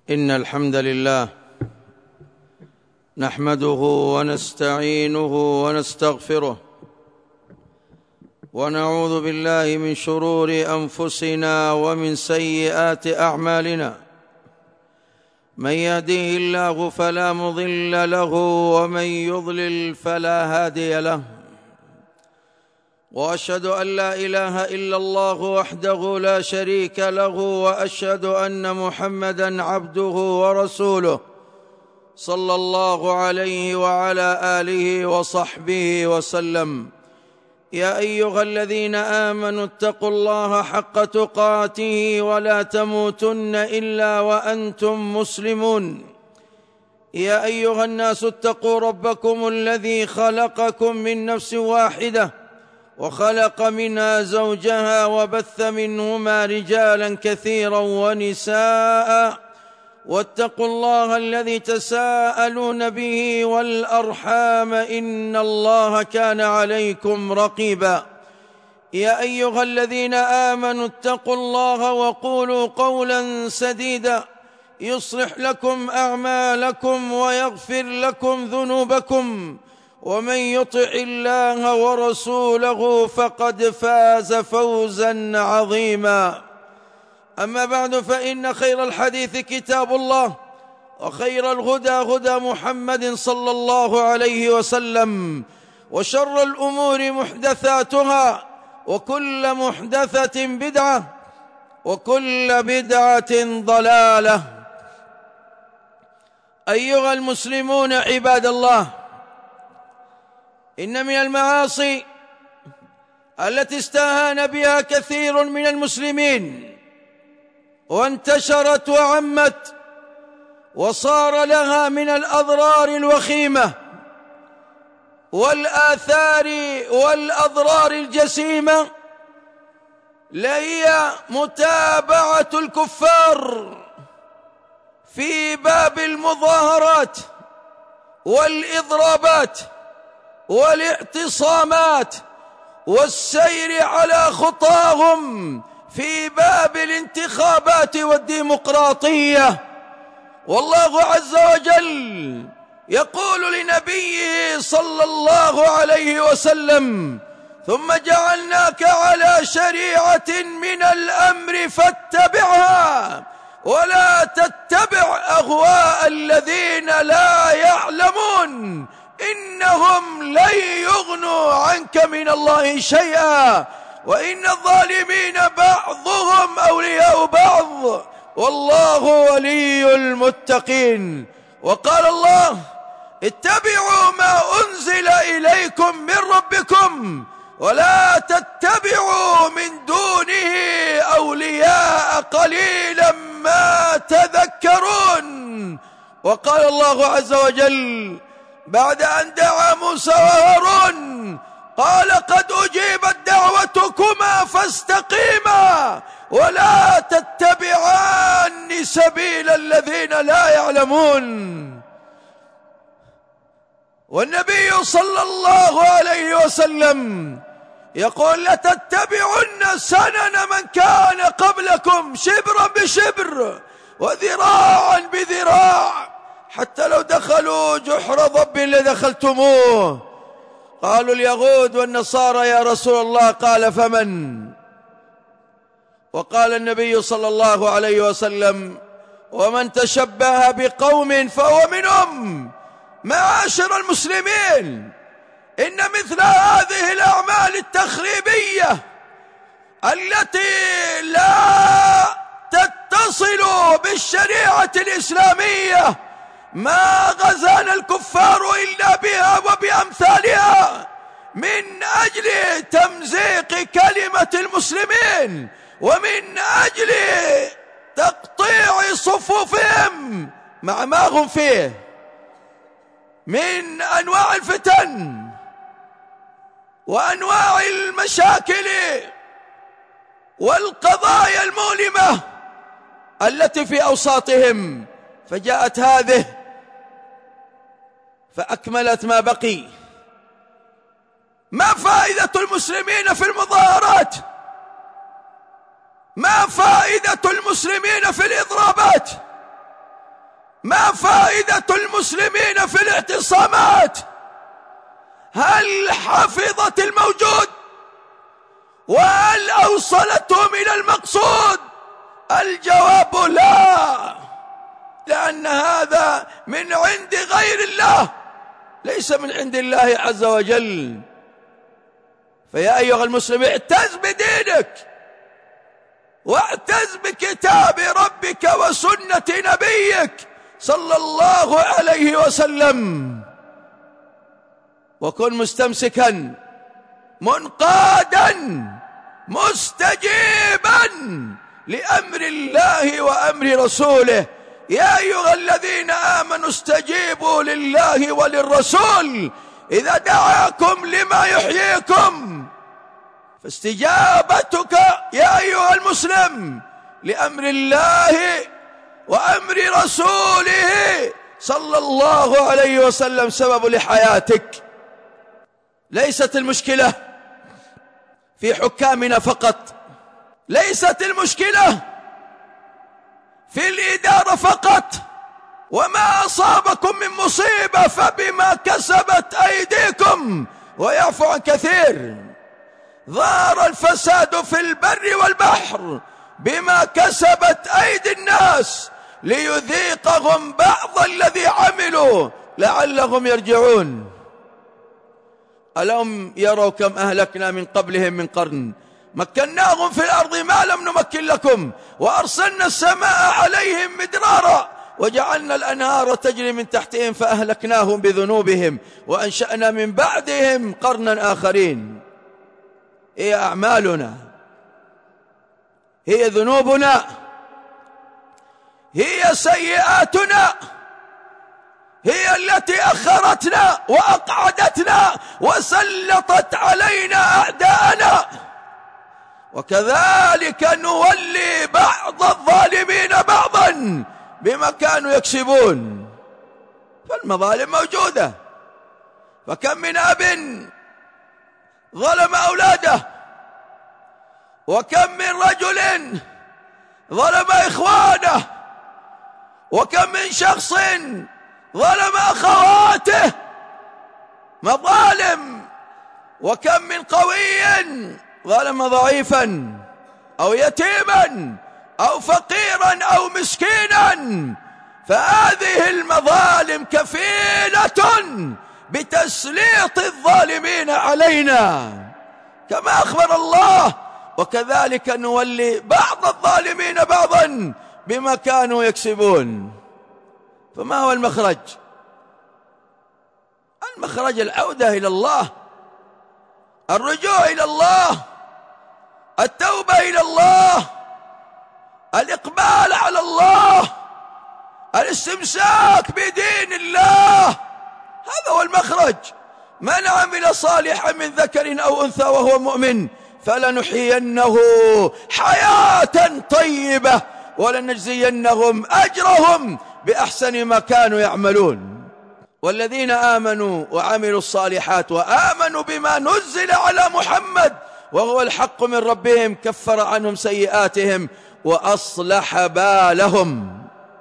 إن الحمد لله نحمده ونستعينه ونستغفره ونعوذ بالله من شرور أنفسنا ومن سيئات أعمالنا. من يهده الله فلا مضل له ومن يضلل فلا هادي له، وأشهد أن لا إله إلا الله وحده لا شريك له، وأشهد أن محمدًا عبده ورسوله صلى الله عليه وعلى آله وصحبه وسلم. يا أيها الذين آمنوا اتقوا الله حق تقاته ولا تموتن إلا وأنتم مسلمون. يا أيها الناس اتقوا ربكم الذي خلقكم من نفس واحدة وخلق منها زوجها وبث منهما رجالا كثيرا ونساء، واتقوا الله الذي تساءلون به والأرحام إن الله كان عليكم رقيبا. يا أيها الذين آمنوا اتقوا الله وقولوا قولا سديدا يصلح لكم أعمالكم ويغفر لكم ذنوبكم، ومن يطع الله ورسوله فقد فاز فوزا عظيما. أما بعد، فإن خير الحديث كتاب الله، وخير الهدى هدى محمد صلى الله عليه وسلم، وشر الأمور محدثاتها، وكل محدثة بدعة، وكل بدعة ضلالة. أيها المسلمون عباد الله، إن من المعاصي التي استهان بها كثير من المسلمين وانتشرت وعمت وصار لها من الأضرار الوخيمة والآثار والأضرار الجسيمة لهي متابعة الكفار في باب المظاهرات والإضرابات والاعتصامات والسير على خطاهم في باب الانتخابات والديمقراطية. والله عز وجل يقول لنبيه صلى الله عليه وسلم: ثم جعلناك على شريعة من الأمر فاتبعها ولا تتبع أهواء الذين لا يعلمون إنهم لن يغنوا عنك من الله شيئا وإن الظالمين بعضهم أولياء بعض والله ولي المتقين. وقال الله: اتبعوا ما أنزل إليكم من ربكم ولا تتبعوا من دونه أولياء قليلا ما تذكرون. وقال الله عز وجل بعد أن دعا موسى وهارون قال: قد أجيبت دعوتكما فاستقيما ولا تتبعان سبيل الذين لا يعلمون. والنبي صلى الله عليه وسلم يقول: لتتبعن سنن من كان قبلكم شبرا بشبر وذراعا بذراع حتى لو دخلوا جحر ضب لدخلتموه. قالوا: اليهود والنصارى يا رسول الله. قال: فمن؟ وقال النبي صلى الله عليه وسلم: ومن تشبه بقوم فهو منهم. معاشر المسلمين، إن مثل هذه الأعمال التخريبية التي لا تتصل بالشريعة الإسلامية ما غزانا الكفار إلا بها وبأمثالها من أجل تمزيق كلمة المسلمين ومن أجل تقطيع صفوفهم مع ما هم فيه من أنواع الفتن وأنواع المشاكل والقضايا المؤلمة التي في أوساطهم. فجاءت هذه فأكملت ما بقي. ما فائدة المسلمين في المظاهرات؟ ما فائدة المسلمين في الإضرابات؟ ما فائدة المسلمين في الاعتصامات؟ هل حفظت الموجود؟ وهل أوصلتهم إلى المقصود؟ الجواب لا، لأن هذا من عند غير الله، ليس من عند الله عز وجل. فيا أيها المسلم، اعتز بدينك واعتز بكتاب ربك وسنة نبيك صلى الله عليه وسلم، وكن مستمسكا منقادا مستجيبا لأمر الله وأمر رسوله. يا أيها الذين آمنوا استجيبوا لله وللرسول إذا دعاكم لما يحييكم. فاستجابتك يا أيها المسلم لأمر الله وأمر رسوله صلى الله عليه وسلم سبب لحياتك. ليست المشكلة في حكامنا فقط، ليست المشكلة في الإدارة فقط. وما أصابكم من مصيبة فبما كسبت أيديكم ويعفو عن كثير. ظهر الفساد في البر والبحر بما كسبت أيدي الناس ليذيقهم بعض الذي عملوا لعلهم يرجعون. ألم يروا كم أهلكنا من قبلهم من قرن مكناهم في الأرض ما لم نمكن لكم وأرسلنا السماء عليهم مدرارا وجعلنا الأنهار تجري من تحتهم فأهلكناهم بذنوبهم وأنشأنا من بعدهم قرنا آخرين. هي أعمالنا، هي ذنوبنا، هي سيئاتنا، هي التي أخرتنا وأقعدتنا وسلطت علينا أعداءنا. وكذلك نولي بعض الظالمين بعضا بما كانوا يكسبون. فالمظالم موجودة. فكم من أب ظلم أولاده، وكم من رجل ظلم إخوانه، وكم من شخص ظلم أخواته. مظالم. وكم من قوي ظلم ضعيفا أو يتيما أو فقيرا أو مسكينا. فهذه المظالم كفيلة بتسليط الظالمين علينا كما أخبر الله. وكذلك نولي بعض الظالمين بعضا بما كانوا يكسبون. فما هو المخرج؟ المخرج العودة إلى الله، الرجوع إلى الله، التوبة إلى الله، الإقبال على الله، الاستمساك بدين الله. هذا هو المخرج. من عمل صالحا من ذكر أو أنثى وهو مؤمن فلنحيينه حياة طيبة ولنجزينهم أجرهم بأحسن ما كانوا يعملون. والذين آمنوا وعملوا الصالحات وآمنوا بما نزل على محمد وهو الحق من ربهم كفر عنهم سيئاتهم وأصلح بالهم.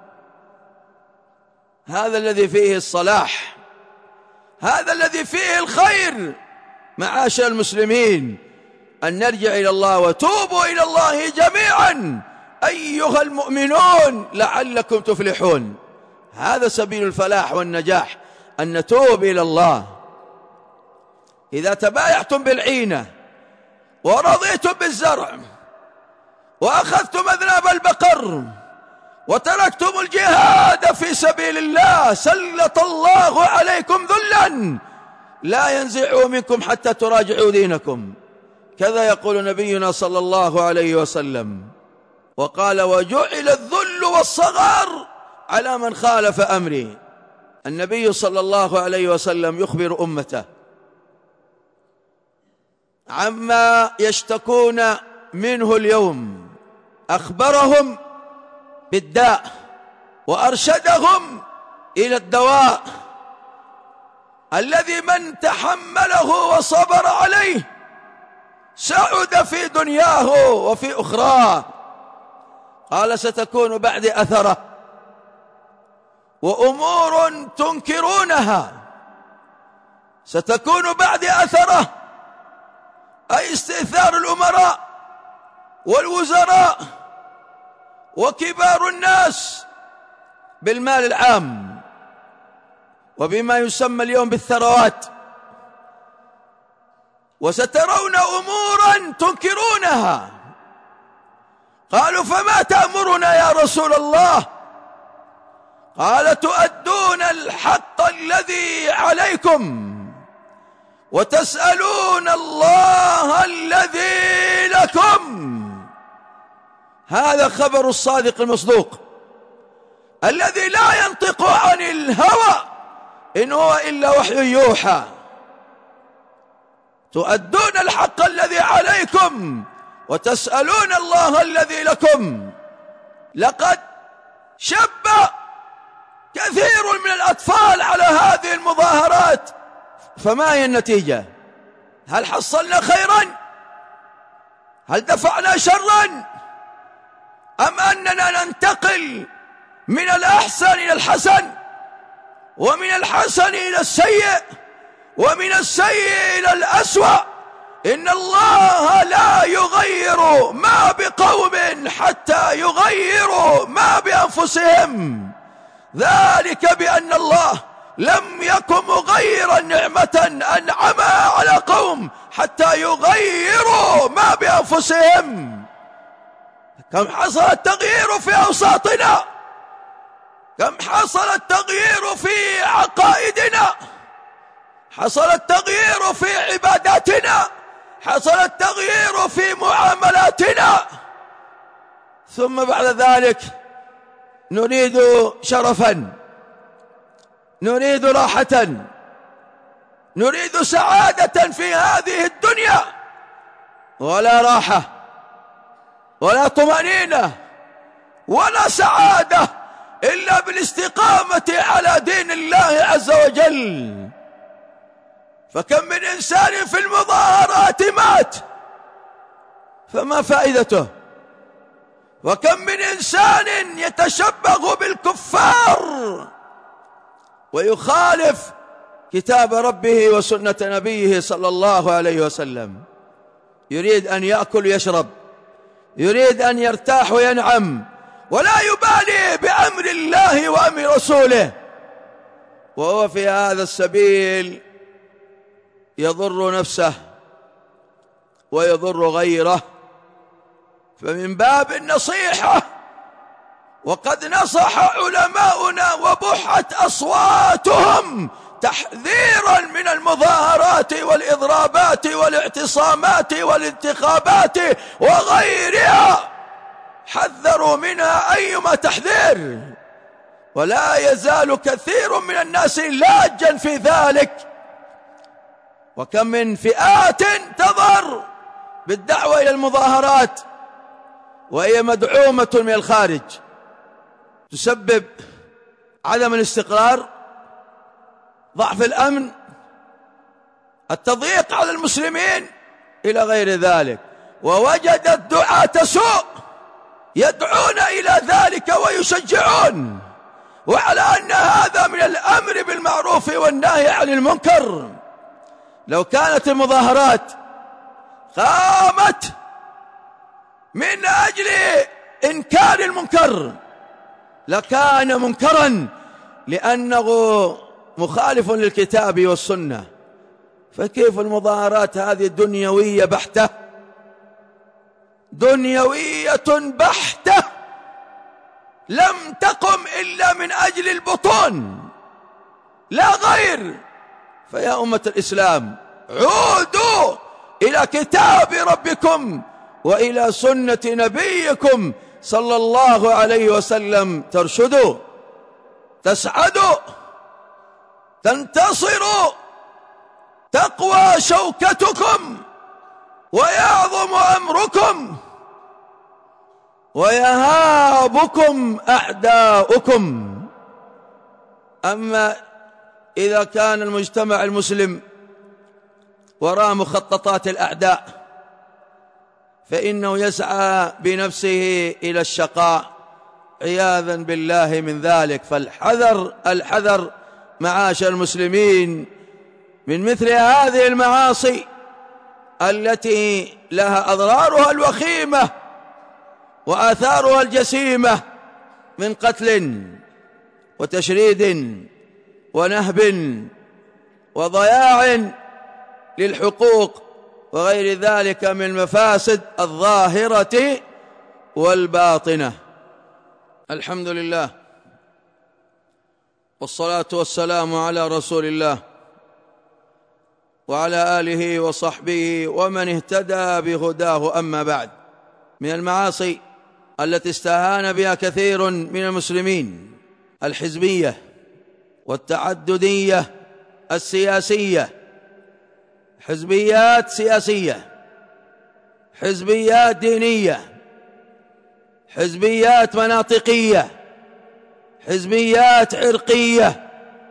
هذا الذي فيه الصلاح، هذا الذي فيه الخير. معاشر المسلمين، أن نرجع إلى الله وتوبوا إلى الله جميعا أيها المؤمنون لعلكم تفلحون. هذا سبيل الفلاح والنجاح، أن نتوب إلى الله. إذا تبايعتم بالعينة ورضيتم بالزرع وأخذتم أذناب البقر وتركتم الجهاد في سبيل الله سلط الله عليكم ذلا لا ينزعه منكم حتى تراجعوا دينكم. كذا يقول نبينا صلى الله عليه وسلم. وقال: وجعل الذل والصغار على من خالف أمري. النبي صلى الله عليه وسلم يخبر أمته عما يشتكون منه اليوم، أخبرهم بالداء وأرشدهم إلى الدواء الذي من تحمله وصبر عليه سعد في دنياه وفي أخراه. قال: ستكون بعد أثرة وأمور تنكرونها ستكون بعد أثره، أي استئثار الأمراء والوزراء وكبار الناس بالمال العام وبما يسمى اليوم بالثروات، وسترون أمورا تنكرونها. قالوا فما تأمرنا يا رسول الله؟ قال تؤدون الحق الذي عليكم وتسألون الله الذي لكم. هذا خبر الصادق المصدوق الذي لا ينطق عن الهوى إن هو إلا وحي يوحى. تؤدون الحق الذي عليكم وتسألون الله الذي لكم. لقد شب كثير من الأطفال على هذه المظاهرات، فما هي النتيجة؟ هل حصلنا خيرا؟ هل دفعنا شرا؟ أم أننا ننتقل من الأحسن إلى الحسن، ومن الحسن إلى السيء، ومن السيء إلى الأسوأ؟ إن الله لا يغير ما بقوم حتى يغيروا ما بأنفسهم، ذلك بأن الله لم يكن مغيرا نعمة أنعمها على قوم حتى يغيروا ما بأنفسهم. كم حصل التغيير في أوساطنا، كم حصل التغيير في عقائدنا، حصل التغيير في عباداتنا، حصل التغيير في معاملاتنا، ثم بعد ذلك نريد شرفا، نريد راحة، نريد سعادة في هذه الدنيا، ولا راحة ولا طمأنينة ولا سعادة إلا بالاستقامة على دين الله عز وجل. فكم من إنسان في المظاهرات مات، فما فائدته؟ وكم من إنسان يتشبه بالكفار ويخالف كتاب ربه وسنة نبيه صلى الله عليه وسلم، يريد أن يأكل ويشرب، يريد أن يرتاح وينعم، ولا يبالي بأمر الله وأمر رسوله، وهو في هذا السبيل يضر نفسه ويضر غيره. فمن باب النصيحة، وقد نصح علماؤنا وبحت أصواتهم تحذيرا من المظاهرات والإضرابات والاعتصامات والانتخابات وغيرها، حذروا منها أيما تحذير، ولا يزال كثير من الناس لاجا في ذلك. وكم من فئات تظهر بالدعوة إلى المظاهرات وهي مدعومة من الخارج، تسبب عدم الاستقرار، ضعف الأمن، التضييق على المسلمين إلى غير ذلك. ووجدت دعاة سوء يدعون إلى ذلك ويشجعون، وعلى أن هذا من الأمر بالمعروف والنهي عن المنكر. لو كانت المظاهرات قامت من أجل إنكار المنكر لكان منكرا، لأنه مخالف للكتاب والسنة. فكيف المظاهرات هذه دنيوية بحتة، دنيوية بحتة، لم تقم إلا من أجل البطون لا غير. فيا أمة الإسلام، عودوا إلى كتاب ربكم وإلى سنة نبيكم صلى الله عليه وسلم، ترشدوا، تسعدوا، تنتصروا، تقوى شوكتكم ويعظم أمركم ويهابكم أعداؤكم. أما إذا كان المجتمع المسلم وراء مخططات الأعداء فإنه يسعى بنفسه إلى الشقاء عياذا بالله من ذلك. فالحذر الحذر معاشر المسلمين من مثل هذه المعاصي التي لها أضرارها الوخيمة وآثارها الجسيمة من قتل وتشريد ونهب وضياع للحقوق وغير ذلك من المفاسد الظاهرة والباطنة. الحمد لله والصلاة والسلام على رسول الله وعلى آله وصحبه ومن اهتدى بهداه. أما بعد، من المعاصي التي استهان بها كثير من المسلمين الحزبية والتعددية السياسية. حزبيات سياسية، حزبيات دينية، حزبيات مناطقية، حزبيات عرقية،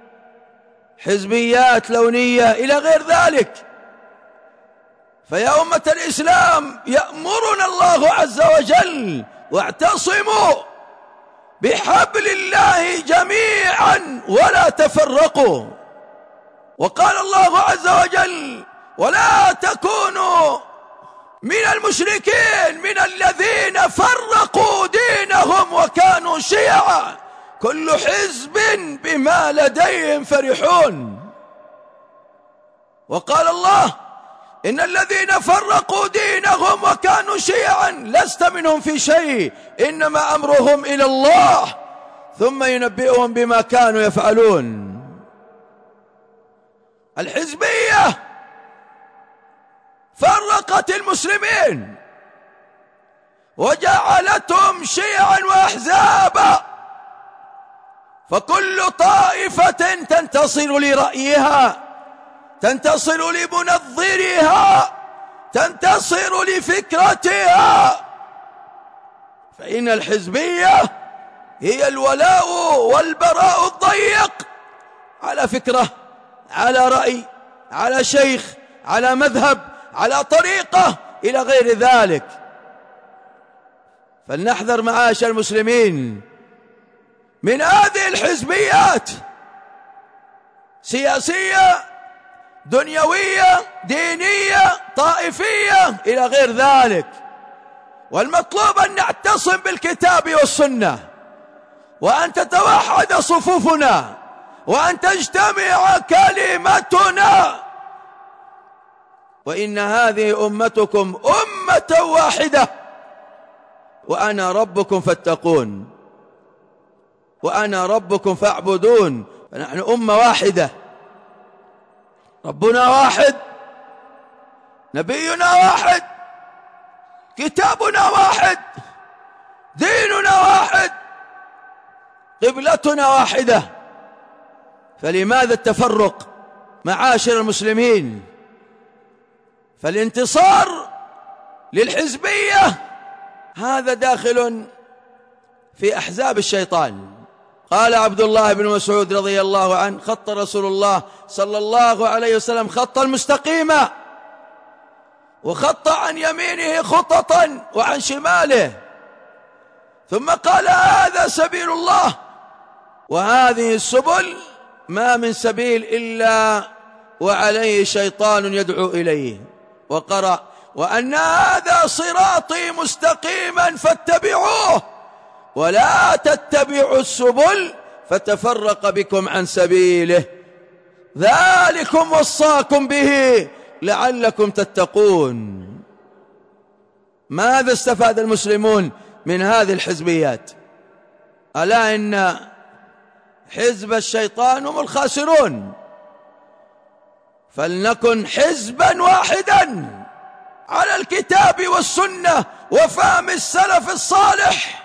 حزبيات لونية إلى غير ذلك. فيا أمة الإسلام، يأمرنا الله عز وجل: واعتصموا بحبل الله جميعا ولا تفرقوا. وقال الله عز وجل: ولا تكونوا من المشركين من الذين فرقوا دينهم وكانوا شيعا كل حزب بما لديهم فرحون. وقال الله: إن الذين فرقوا دينهم وكانوا شيعا لست منهم في شيء إنما أمرهم إلى الله ثم ينبئهم بما كانوا يفعلون. الحزبية فرقت المسلمين وجعلتهم شيعا وأحزابا، فكل طائفة تنتصر لرأيها، تنتصر لمنظرها، تنتصر لفكرتها. فإن الحزبية هي الولاء والبراء الضيق على فكرة، على رأي، على شيخ، على مذهب، على طريقة إلى غير ذلك. فلنحذر معاشر المسلمين من هذه الحزبيات، سياسية، دنيوية، دينية، طائفية إلى غير ذلك. والمطلوب أن نعتصم بالكتاب والسنة، وأن تتوحد صفوفنا، وأن تجتمع كلمتنا. وإن هذه أمتكم أمة واحدة وأنا ربكم فاتقون، وأنا ربكم فاعبدون. فنحن أمة واحدة، ربنا واحد، نبينا واحد، كتابنا واحد، ديننا واحد، قبلتنا واحدة. فلماذا التفرق معاشر المسلمين؟ فالانتصار للحزبية هذا داخل في أحزاب الشيطان. قال عبد الله بن مسعود رضي الله عنه: خط رسول الله صلى الله عليه وسلم خطا مستقيما، وخط عن يمينه خططا وعن شماله، ثم قال: هذا سبيل الله، وهذه السبل ما من سبيل إلا وعليه شيطان يدعو إليه. وقرأ: وأن هذا صراطي مستقيما فاتبعوه ولا تتبعوا السبل فتفرق بكم عن سبيله، ذلكم وصاكم به لعلكم تتقون. ماذا استفاد المسلمون من هذه الحزبيات؟ ألا إن حزب الشيطان هم الخاسرون. فلنكن حزبا واحدا على الكتاب والسنة وفهم السلف الصالح،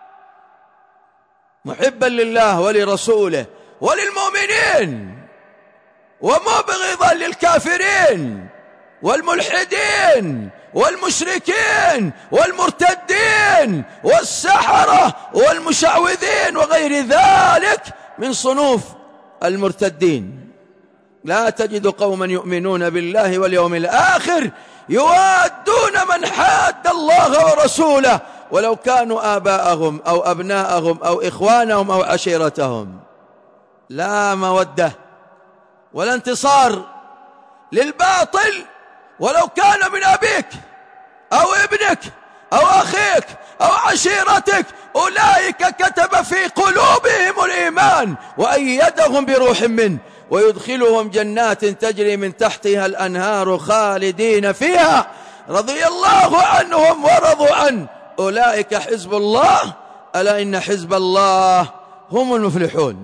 محبا لله ولرسوله وللمؤمنين، ومبغضا للكافرين والملحدين والمشركين والمرتدين والسحرة والمشعوذين وغير ذلك من صنوف المرتدين. لا تجد قوما يؤمنون بالله واليوم الآخر يوادون من حاد الله ورسوله ولو كانوا آباءهم أو أبناءهم أو إخوانهم أو عشيرتهم. لا مودة ولا انتصار للباطل ولو كان من أبيك أو ابنك أو أخيك أو عشيرتك. أولئك كتب في قلوبهم الإيمان وأيدهم بروح منه ويدخلهم جنات تجري من تحتها الأنهار خالدين فيها رضي الله عنهم ورضوا عنه. أولئك حزب الله ألا إن حزب الله هم المفلحون.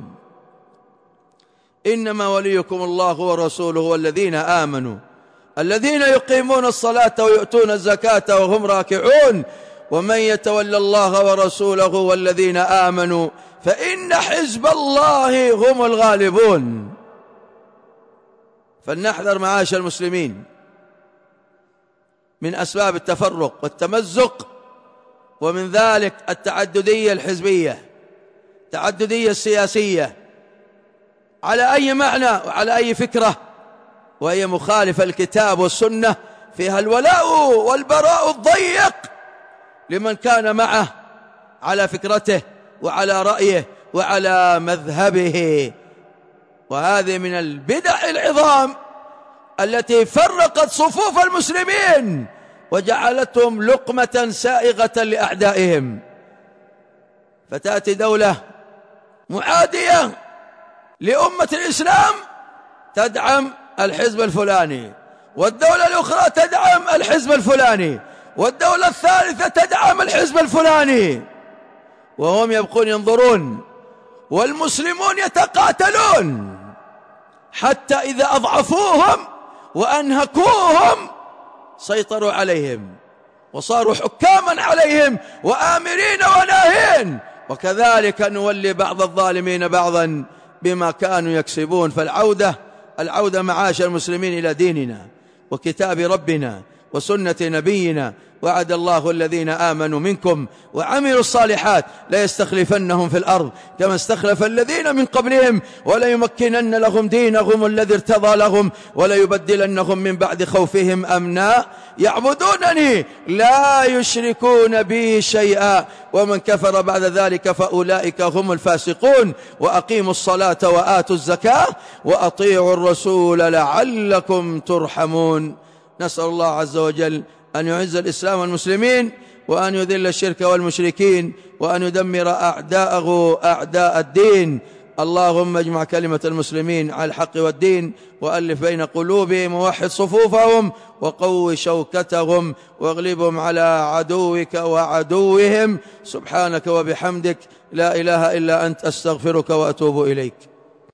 إنما وليكم الله ورسوله والذين آمنوا الذين يقيمون الصلاة ويؤتون الزكاة وهم راكعون ومن يتولى الله ورسوله والذين آمنوا فإن حزب الله هم الغالبون. فلنحذر معاشر المسلمين من أسباب التفرق والتمزق، ومن ذلك التعددية الحزبية، التعددية السياسية على أي معنى وعلى أي فكرة، وهي مخالفة الكتاب والسنة، فيها الولاء والبراء الضيق لمن كان معه على فكرته وعلى رأيه وعلى مذهبه. وهذه من البدع العظام التي فرقت صفوف المسلمين وجعلتهم لقمة سائغة لأعدائهم. فتأتي دولة معادية لأمة الإسلام تدعم الحزب الفلاني، والدولة الأخرى تدعم الحزب الفلاني، والدولة الثالثة تدعم الحزب الفلاني، وهم يبقون ينظرون والمسلمون يتقاتلون حتى إذا أضعفوهم وأنهكوهم سيطروا عليهم وصاروا حكاما عليهم وآمرين وناهين. وكذلك نولي بعض الظالمين بعضا بما كانوا يكسبون. فالعودة معاشر المسلمين إلى ديننا وكتاب ربنا وسنة نبينا. وعد الله الذين آمنوا منكم وعملوا الصالحات لا يستخلفنهم في الأرض كما استخلف الذين من قبلهم وليمكنن لهم دينهم الذي ارتضى لهم وليبدلنهم من بعد خوفهم أمنا يعبدونني لا يشركون بي شيئا ومن كفر بعد ذلك فأولئك هم الفاسقون. وأقيموا الصلاة وآتوا الزكاة وأطيعوا الرسول لعلكم ترحمون. نسأل الله عز وجل أن يعز الإسلام والمسلمين وأن يذل الشرك والمشركين وأن يدمر أعداءه أعداء الدين. اللهم اجمع كلمة المسلمين على الحق والدين وألف بين قلوبهم ووحد صفوفهم وقو شوكتهم واغلبهم على عدوك وعدوهم. سبحانك وبحمدك لا إله إلا أنت أستغفرك وأتوب إليك.